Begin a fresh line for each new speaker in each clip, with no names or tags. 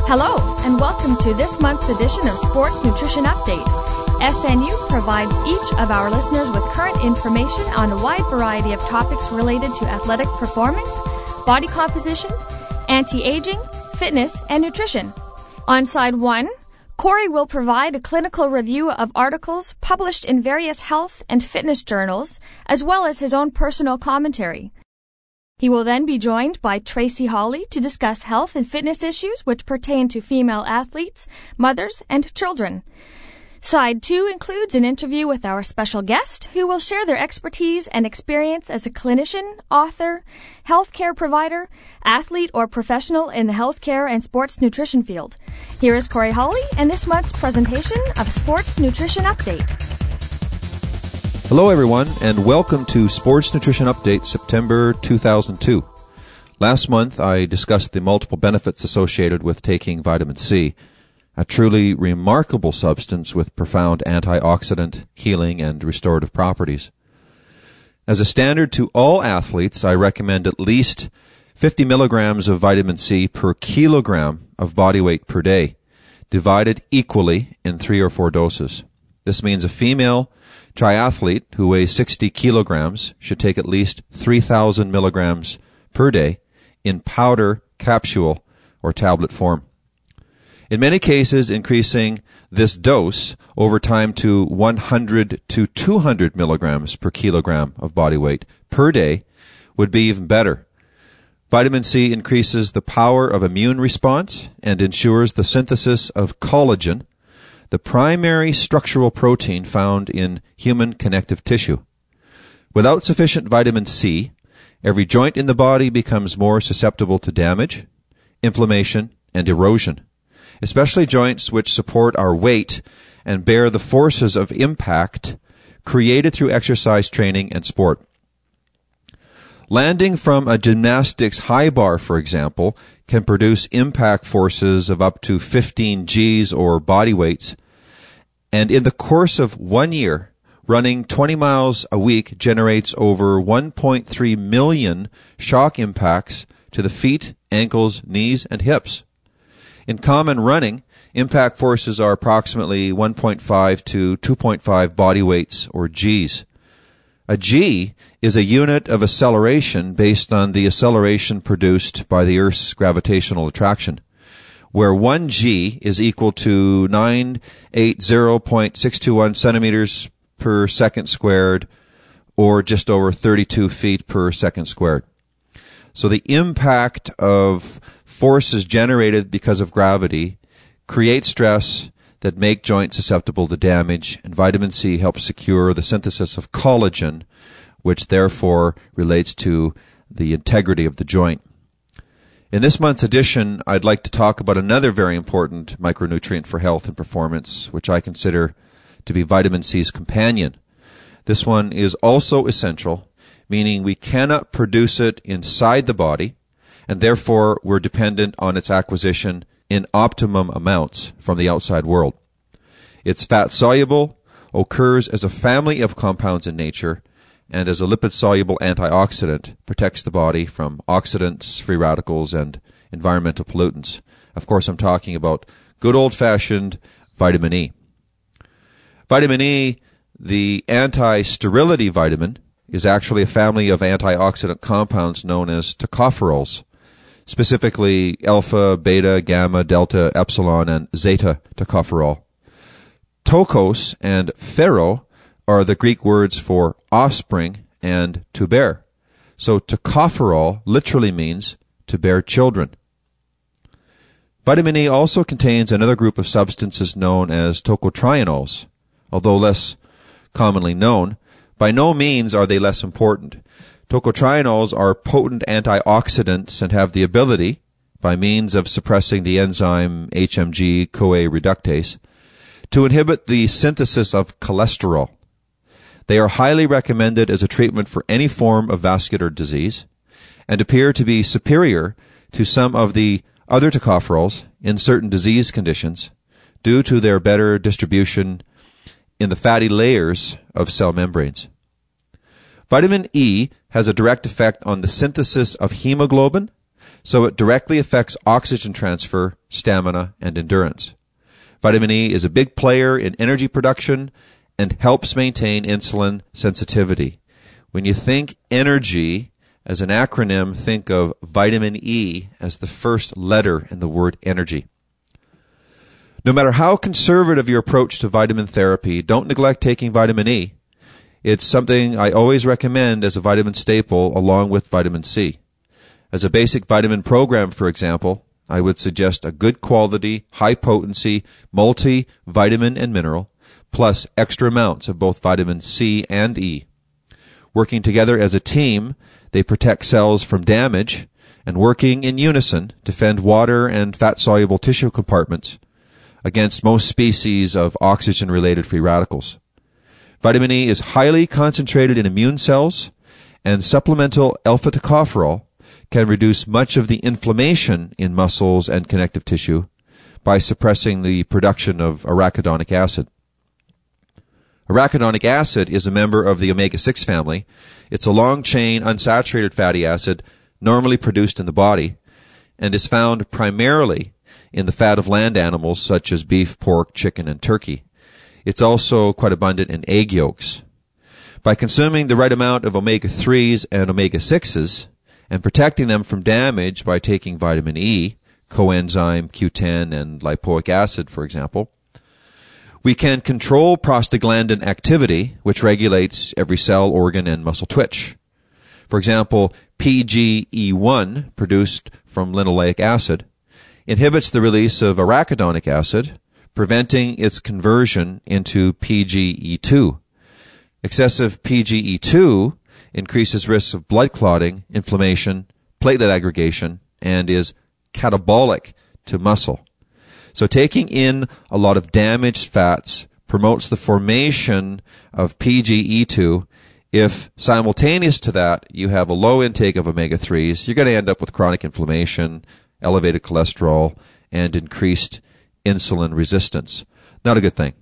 Hello, and welcome to this month's edition of Sports Nutrition Update. SNU provides each of our listeners with current information on a wide variety of topics related to athletic performance, body composition, anti-aging, fitness, and nutrition. On side 1, Corey will provide a clinical review of articles published in various health and fitness journals, as well as his own personal commentary. He will then be joined by Tracy Hawley to discuss health and fitness issues which pertain to female athletes, mothers, and children. Side 2 includes an interview with our special guest who will share their expertise and experience as a clinician, author, healthcare provider, athlete, or professional in the healthcare and sports nutrition field. Here is Corey Hawley and this month's presentation of Sports Nutrition Update.
Hello everyone, and welcome to Sports Nutrition Update September 2002. Last month I discussed the multiple benefits associated with taking vitamin C, a truly remarkable substance with profound antioxidant, healing, and restorative properties. As a standard to all athletes, I recommend at least 50 milligrams of vitamin C per kilogram of body weight per day, divided equally in 3 or 4 doses. This means a female triathlete who weighs 60 kilograms should take at least 3,000 milligrams per day in powder, capsule, or tablet form. In many cases, increasing this dose over time to 100 to 200 milligrams per kilogram of body weight per day would be even better. Vitamin C increases the power of immune response and ensures the synthesis of collagen, the primary structural protein found in human connective tissue. Without sufficient vitamin C, every joint in the body becomes more susceptible to damage, inflammation, and erosion, especially joints which support our weight and bear the forces of impact created through exercise training and sport. Landing from a gymnastics high bar, for example, can produce impact forces of up to 15 Gs or body weights, and in the course of 1 year, running 20 miles a week generates over 1.3 million shock impacts to the feet, ankles, knees, and hips. In common running, impact forces are approximately 1.5 to 2.5 body weights, or Gs. A G is a unit of acceleration based on the acceleration produced by the Earth's gravitational attraction, where 1 G is equal to 980.621 centimeters per second squared, or just over 32 feet per second squared. So the impact of forces generated because of gravity create stress that make joints susceptible to damage, and vitamin C helps secure the synthesis of collagen, which therefore relates to the integrity of the joint. In this month's edition, I'd like to talk about another very important micronutrient for health and performance, which I consider to be vitamin C's companion. This one is also essential, meaning we cannot produce it inside the body, and therefore we're dependent on its acquisition in optimum amounts from the outside world. It's fat-soluble, occurs as a family of compounds in nature, and as a lipid-soluble antioxidant, protects the body from oxidants, free radicals, and environmental pollutants. Of course, I'm talking about good old-fashioned vitamin E. Vitamin E, the anti-sterility vitamin, is actually a family of antioxidant compounds known as tocopherols, specifically alpha, beta, gamma, delta, epsilon, and zeta tocopherol. Tokos and phero are the Greek words for offspring and to bear. So tocopherol literally means to bear children. Vitamin E also contains another group of substances known as tocotrienols. Although less commonly known, by no means are they less important. Tocotrienols are potent antioxidants and have the ability, by means of suppressing the enzyme HMG-CoA reductase, to inhibit the synthesis of cholesterol. They are highly recommended as a treatment for any form of vascular disease and appear to be superior to some of the other tocopherols in certain disease conditions due to their better distribution in the fatty layers of cell membranes. Vitamin E has a direct effect on the synthesis of hemoglobin, so it directly affects oxygen transfer, stamina, and endurance. Vitamin E is a big player in energy production and helps maintain insulin sensitivity. When you think energy as an acronym, think of vitamin E as the first letter in the word energy. No matter how conservative your approach to vitamin therapy, don't neglect taking vitamin E. It's something I always recommend as a vitamin staple along with vitamin C. As a basic vitamin program, for example, I would suggest a good quality, high-potency, multi-vitamin and mineral, plus extra amounts of both vitamin C and E. Working together as a team, they protect cells from damage, and working in unison, defend water and fat-soluble tissue compartments against most species of oxygen-related free radicals. Vitamin E is highly concentrated in immune cells, and supplemental alpha-tocopherol can reduce much of the inflammation in muscles and connective tissue by suppressing the production of arachidonic acid. Arachidonic acid is a member of the omega-6 family. It's a long-chain unsaturated fatty acid normally produced in the body and is found primarily in the fat of land animals such as beef, pork, chicken, and turkey. It's also quite abundant in egg yolks. By consuming the right amount of omega-3s and omega-6s and protecting them from damage by taking vitamin E, coenzyme Q10, and lipoic acid, for example, we can control prostaglandin activity, which regulates every cell, organ, and muscle twitch. For example, PGE1, produced from linoleic acid, inhibits the release of arachidonic acid, preventing its conversion into PGE2. Excessive PGE2 increases risks of blood clotting, inflammation, platelet aggregation, and is catabolic to muscle. So taking in a lot of damaged fats promotes the formation of PGE2. If simultaneous to that you have a low intake of omega-3s, you're going to end up with chronic inflammation, elevated cholesterol, and increased insulin resistance. Not a good thing.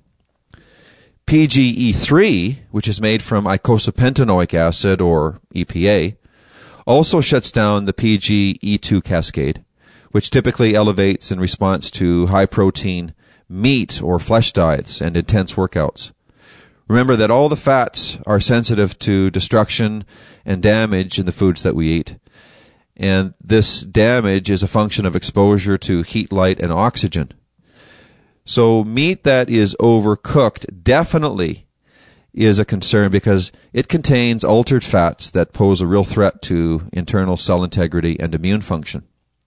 PGE3, which is made from eicosapentaenoic acid, or EPA, also shuts down the PGE2 cascade, which typically elevates in response to high-protein meat or flesh diets and intense workouts. Remember that all the fats are sensitive to destruction and damage in the foods that we eat, and this damage is a function of exposure to heat, light, and oxygen. So meat that is overcooked definitely is a concern because it contains altered fats that pose a real threat to internal cell integrity and immune function.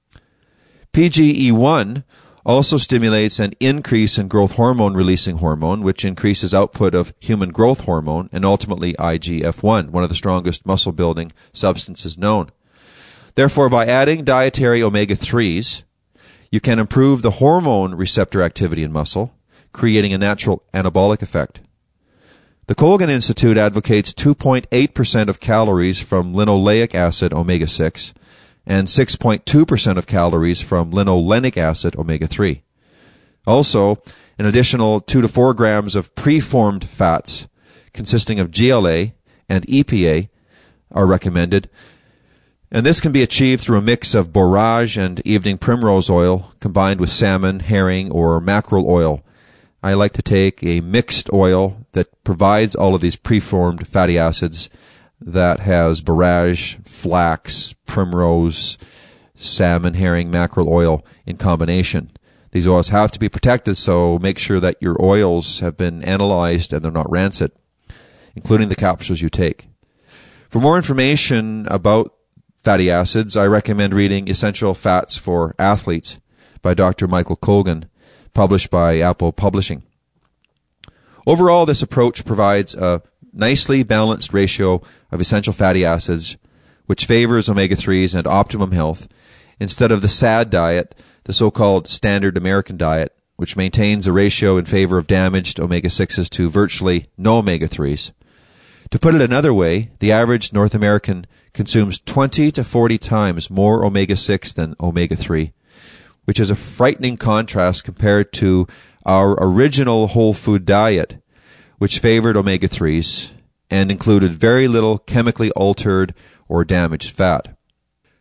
PGE1 also stimulates an increase in growth hormone-releasing hormone, which increases output of human growth hormone and ultimately IGF-1, one of the strongest muscle-building substances known. Therefore, by adding dietary omega-3s, you can improve the hormone receptor activity in muscle, creating a natural anabolic effect. The Colgan Institute advocates 2.8% of calories from linoleic acid omega-6 and 6.2% of calories from linolenic acid omega-3. Also, an additional 2 to 4 grams of preformed fats consisting of GLA and EPA are recommended, and this can be achieved through a mix of borage and evening primrose oil combined with salmon, herring, or mackerel oil. I like to take a mixed oil that provides all of these preformed fatty acids that has borage, flax, primrose, salmon, herring, mackerel oil in combination. These oils have to be protected, so make sure that your oils have been analyzed and they're not rancid, including the capsules you take. For more information about fatty acids, I recommend reading Essential Fats for Athletes by Dr. Michael Colgan, published by Apple Publishing. Overall, this approach provides a nicely balanced ratio of essential fatty acids, which favors omega-3s and optimum health, instead of the SAD diet, the so-called standard American diet, which maintains a ratio in favor of damaged omega-6s to virtually no omega-3s. To put it another way, the average North American consumes 20 to 40 times more omega-6 than omega-3, which is a frightening contrast compared to our original whole food diet, which favored omega-3s and included very little chemically altered or damaged fat.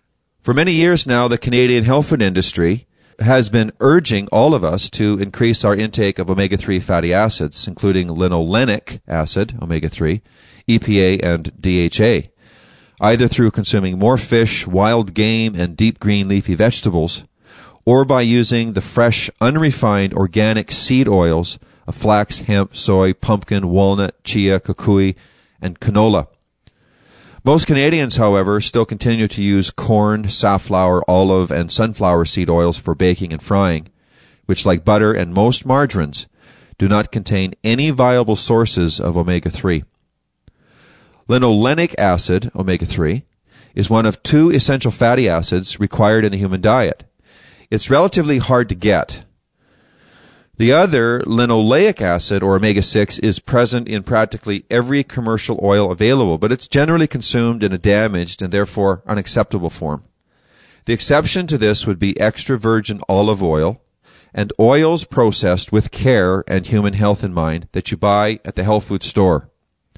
For many years now, the Canadian health food industry has been urging all of us to increase our intake of omega-3 fatty acids, including linolenic acid, omega-3, EPA, and DHA, either through consuming more fish, wild game, and deep green leafy vegetables, or by using the fresh, unrefined organic seed oils of flax, hemp, soy, pumpkin, walnut, chia, kukui, and canola. Most Canadians, however, still continue to use corn, safflower, olive, and sunflower seed oils for baking and frying, which, like butter and most margarines, do not contain any viable sources of omega-3. Linolenic acid, omega-3, is one of 2 essential fatty acids required in the human diet. It's relatively hard to get. The other, linoleic acid, or omega-6, is present in practically every commercial oil available, but it's generally consumed in a damaged and therefore unacceptable form. The exception to this would be extra virgin olive oil and oils processed with care and human health in mind that you buy at the health food store.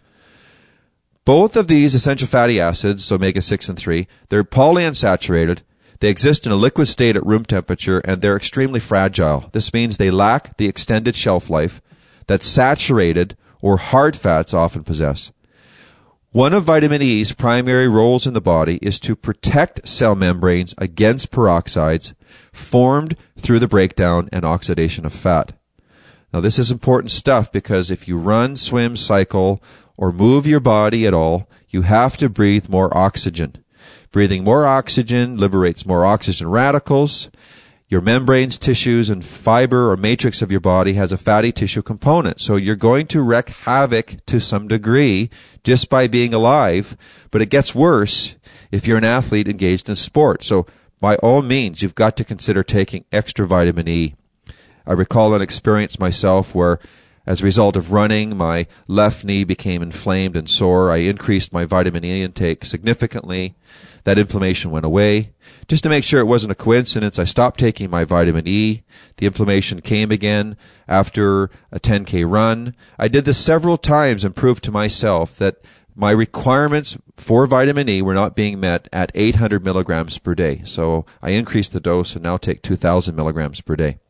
Both of these essential fatty acids, omega-6 and 3, they're polyunsaturated. They exist in a liquid state at room temperature, and they're extremely fragile. This means they lack the extended shelf life that saturated or hard fats often possess. One of vitamin E's primary roles in the body is to protect cell membranes against peroxides formed through the breakdown and oxidation of fat. Now, this is important stuff because if you run, swim, cycle, or move your body at all, you have to breathe more oxygen. Breathing more oxygen liberates more oxygen radicals. Your membranes, tissues, and fiber or matrix of your body has a fatty tissue component. So you're going to wreak havoc to some degree just by being alive, but it gets worse if you're an athlete engaged in sport. So by all means, you've got to consider taking extra vitamin E. I recall an experience myself where, as a result of running, my left knee became inflamed and sore. I increased my vitamin E intake significantly. That inflammation went away. Just to make sure it wasn't a coincidence, I stopped taking my vitamin E. The inflammation came again after a 10K run. I did this several times and proved to myself that my requirements for vitamin E were not being met at 800 milligrams per day. So I increased the dose and now take 2,000 milligrams per day.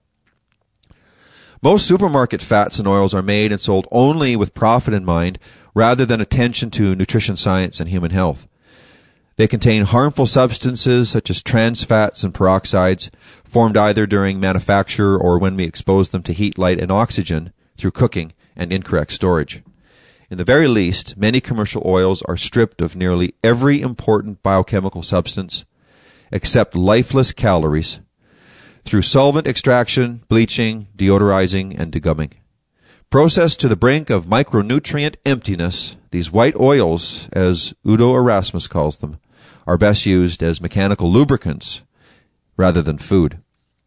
Most supermarket fats and oils are made and sold only with profit in mind rather than attention to nutrition science and human health. They contain harmful substances such as trans fats and peroxides formed either during manufacture or when we expose them to heat, light, and oxygen through cooking and incorrect storage. In the very least, many commercial oils are stripped of nearly every important biochemical substance except lifeless calories through solvent extraction, bleaching, deodorizing, and degumming. Processed to the brink of micronutrient emptiness, these white oils, as Udo Erasmus calls them, are best used as mechanical lubricants rather than food.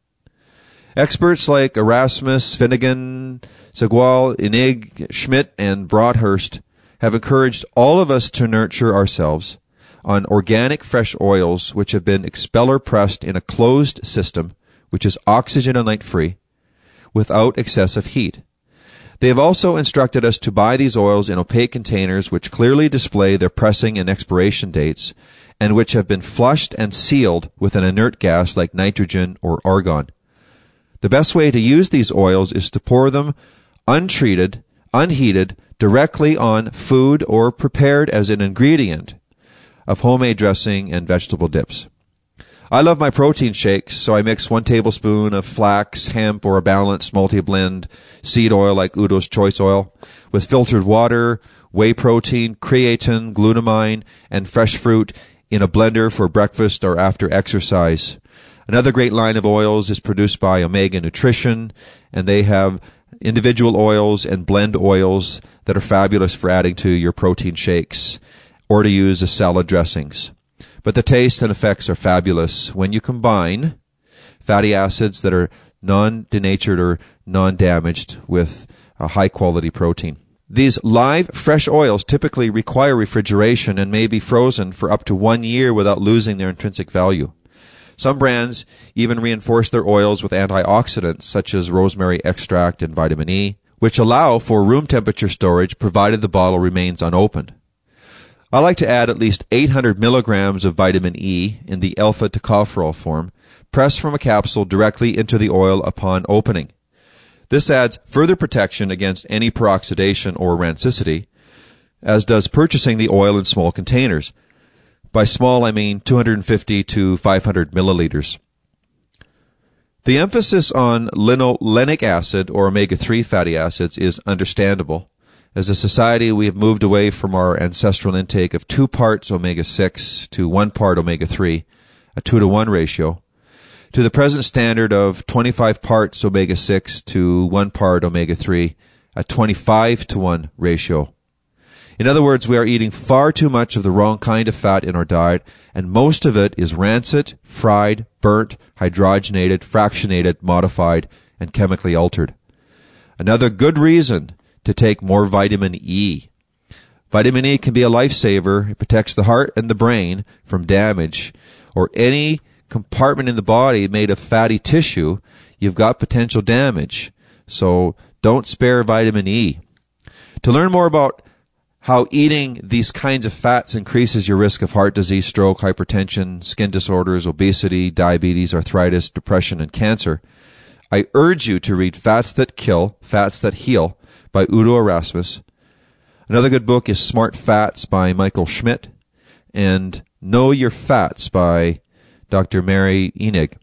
Experts like Erasmus, Finnegan, Segual, Inig, Schmidt, and Broadhurst have encouraged all of us to nurture ourselves on organic fresh oils which have been expeller pressed in a closed system which is oxygen and light free without excessive heat. They have also instructed us to buy these oils in opaque containers which clearly display their pressing and expiration dates and which have been flushed and sealed with an inert gas like nitrogen or argon. The best way to use these oils is to pour them untreated, unheated, directly on food or prepared as an ingredient of homemade dressing and vegetable dips. I love my protein shakes, so I mix 1 tablespoon of flax, hemp, or a balanced multi-blend seed oil like Udo's Choice Oil with filtered water, whey protein, creatine, glutamine, and fresh fruit in a blender for breakfast or after exercise. Another great line of oils is produced by Omega Nutrition, and they have individual oils and blend oils that are fabulous for adding to your protein shakes or to use as salad dressings. But the taste and effects are fabulous when you combine fatty acids that are non-denatured or non-damaged with a high-quality protein. These live, fresh oils typically require refrigeration and may be frozen for up to 1 year without losing their intrinsic value. Some brands even reinforce their oils with antioxidants such as rosemary extract and vitamin E, which allow for room temperature storage provided the bottle remains unopened. I like to add at least 800 milligrams of vitamin E in the alpha tocopherol form, pressed from a capsule directly into the oil upon opening. This adds further protection against any peroxidation or rancidity, as does purchasing the oil in small containers. By small, I mean 250 to 500 milliliters. The emphasis on linolenic acid or omega-3 fatty acids is understandable. As a society, we have moved away from our ancestral intake of 2 parts omega-6 to 1 part omega-3, a 2-to-1 ratio, to the present standard of 25 parts omega-6 to 1 part omega-3, a 25-to-1 ratio. In other words, we are eating far too much of the wrong kind of fat in our diet, and most of it is rancid, fried, burnt, hydrogenated, fractionated, modified, and chemically altered. Another good reason to take more vitamin E. Vitamin E can be a lifesaver. It protects the heart and the brain from damage, or any compartment in the body made of fatty tissue, you've got potential damage. So don't spare vitamin E. To learn more about how eating these kinds of fats increases your risk of heart disease, stroke, hypertension, skin disorders, obesity, diabetes, arthritis, depression, and cancer, I urge you to read Fats That Kill, Fats That Heal by Udo Erasmus. Another good book is Smart Fats by Michael Schmidt, and Know Your Fats by Dr. Mary Enig.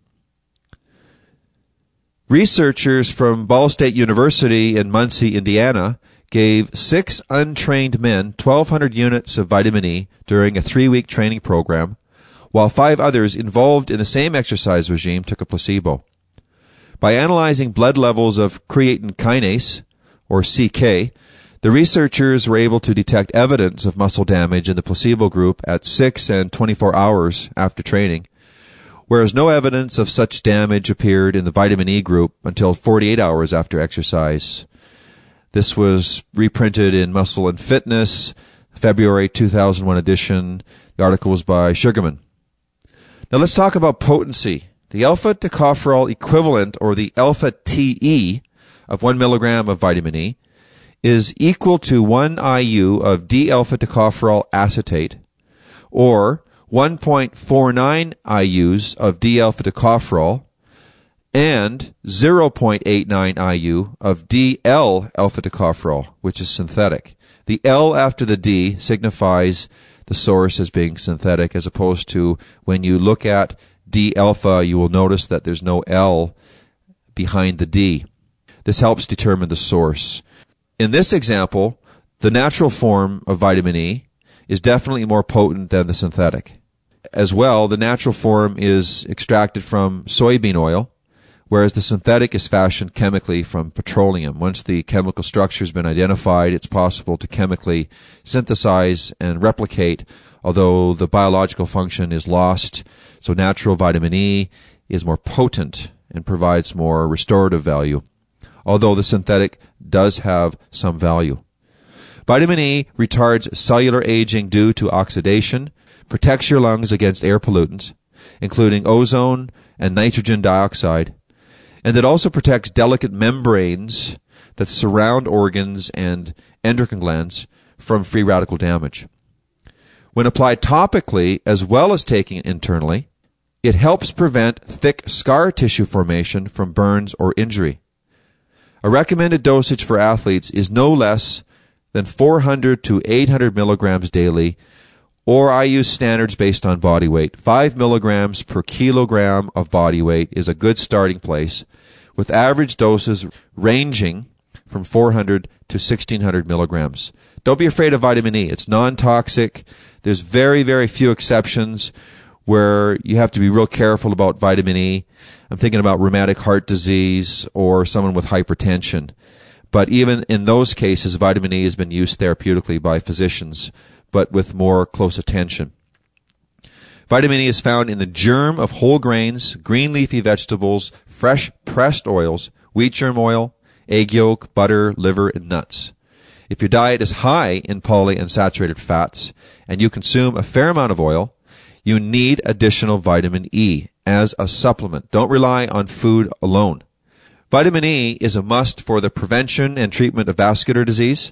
Researchers from Ball State University in Muncie, Indiana, gave 6 untrained men 1,200 units of vitamin E during a 3-week training program, while 5 others involved in the same exercise regime took a placebo. By analyzing blood levels of creatine kinase, or CK, the researchers were able to detect evidence of muscle damage in the placebo group at 6 and 24 hours after training, whereas no evidence of such damage appeared in the vitamin E group until 48 hours after exercise. This was reprinted in Muscle and Fitness, February 2001 edition. The article was by Sugarman. Now let's talk about potency. The alpha tocopherol equivalent, or the alpha TE, of 1 milligram of vitamin E is equal to 1 IU of D-alpha tocopherol acetate, or 1.49 IUs of D-alpha tocopherol, and 0.89 IU of DL-alpha tocopherol, which is synthetic. The L after the D signifies the source as being synthetic, as opposed to when you look at D-alpha, you will notice that there's no L behind the D. This helps determine the source. In this example, the natural form of vitamin E is definitely more potent than the synthetic. As well, the natural form is extracted from soybean oil, whereas the synthetic is fashioned chemically from petroleum. Once the chemical structure has been identified, it's possible to chemically synthesize and replicate, although the biological function is lost. So natural vitamin E is more potent and provides more restorative value, although the synthetic does have some value. Vitamin E retards cellular aging due to oxidation, protects your lungs against air pollutants, including ozone and nitrogen dioxide, and it also protects delicate membranes that surround organs and endocrine glands from free radical damage. When applied topically as well as taking it internally, it helps prevent thick scar tissue formation from burns or injury. A recommended dosage for athletes is no less than 400 to 800 milligrams daily, or I use standards based on body weight. 5 milligrams per kilogram of body weight is a good starting place, with average doses ranging from 400 to 1,600 milligrams. Don't be afraid of vitamin E. It's non-toxic. There's very, very few exceptions where you have to be real careful about vitamin E. I'm thinking about rheumatic heart disease or someone with hypertension. But even in those cases, vitamin E has been used therapeutically by physicians, but with more close attention. Vitamin E is found in the germ of whole grains, green leafy vegetables, fresh pressed oils, wheat germ oil, egg yolk, butter, liver, and nuts. If your diet is high in polyunsaturated fats and you consume a fair amount of oil, you need additional vitamin E as a supplement. Don't rely on food alone. Vitamin E is a must for the prevention and treatment of vascular disease,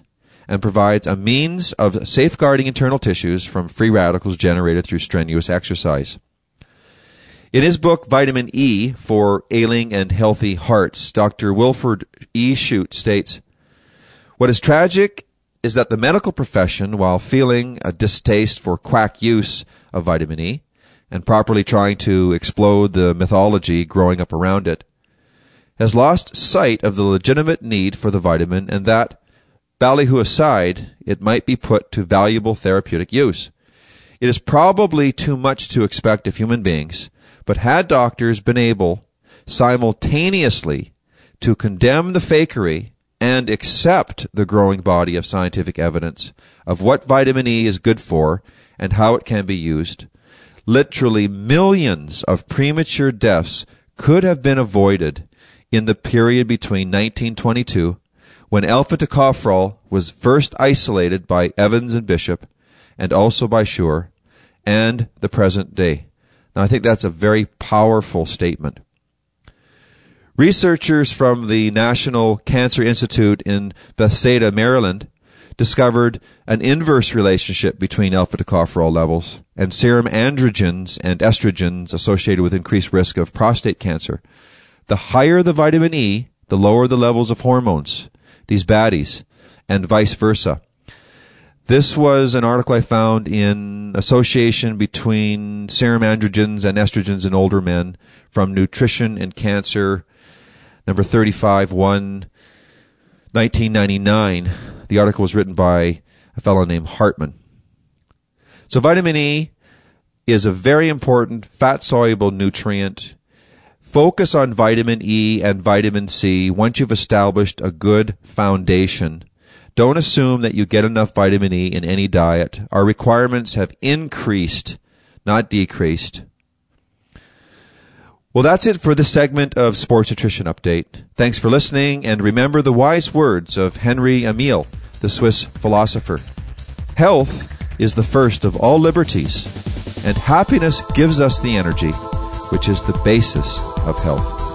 and provides a means of safeguarding internal tissues from free radicals generated through strenuous exercise. In his book, Vitamin E for Ailing and Healthy Hearts, Dr. Wilford E. Shute states, "What is tragic is that the medical profession, while feeling a distaste for quack use of vitamin E and properly trying to explode the mythology growing up around it, has lost sight of the legitimate need for the vitamin and that, ballyhoo aside, it might be put to valuable therapeutic use. It is probably too much to expect of human beings, but had doctors been able simultaneously to condemn the fakery and accept the growing body of scientific evidence of what vitamin E is good for and how it can be used, literally millions of premature deaths could have been avoided in the period between 1922, when alpha-tocopherol was first isolated by Evans and Bishop, and also by Schur, and the present day." Now, I think that's a very powerful statement. Researchers from the National Cancer Institute in Bethesda, Maryland, discovered an inverse relationship between alpha-tocopherol levels and serum androgens and estrogens associated with increased risk of prostate cancer. The higher the vitamin E, the lower the levels of hormones, these baddies, and vice versa. This was an article I found in association between serum androgens and estrogens in older men from Nutrition and Cancer, number 35, 1999. The article was written by a fellow named Hartman. So vitamin E is a very important fat-soluble nutrient. Focus on vitamin E and vitamin C once you've established a good foundation. Don't assume that you get enough vitamin E in any diet. Our requirements have increased, not decreased. Well, that's it for this segment of Sports Nutrition Update. Thanks for listening, and remember the wise words of Henry Emil, the Swiss philosopher. Health is the first of all liberties, and happiness gives us the energy, which is the basis of health.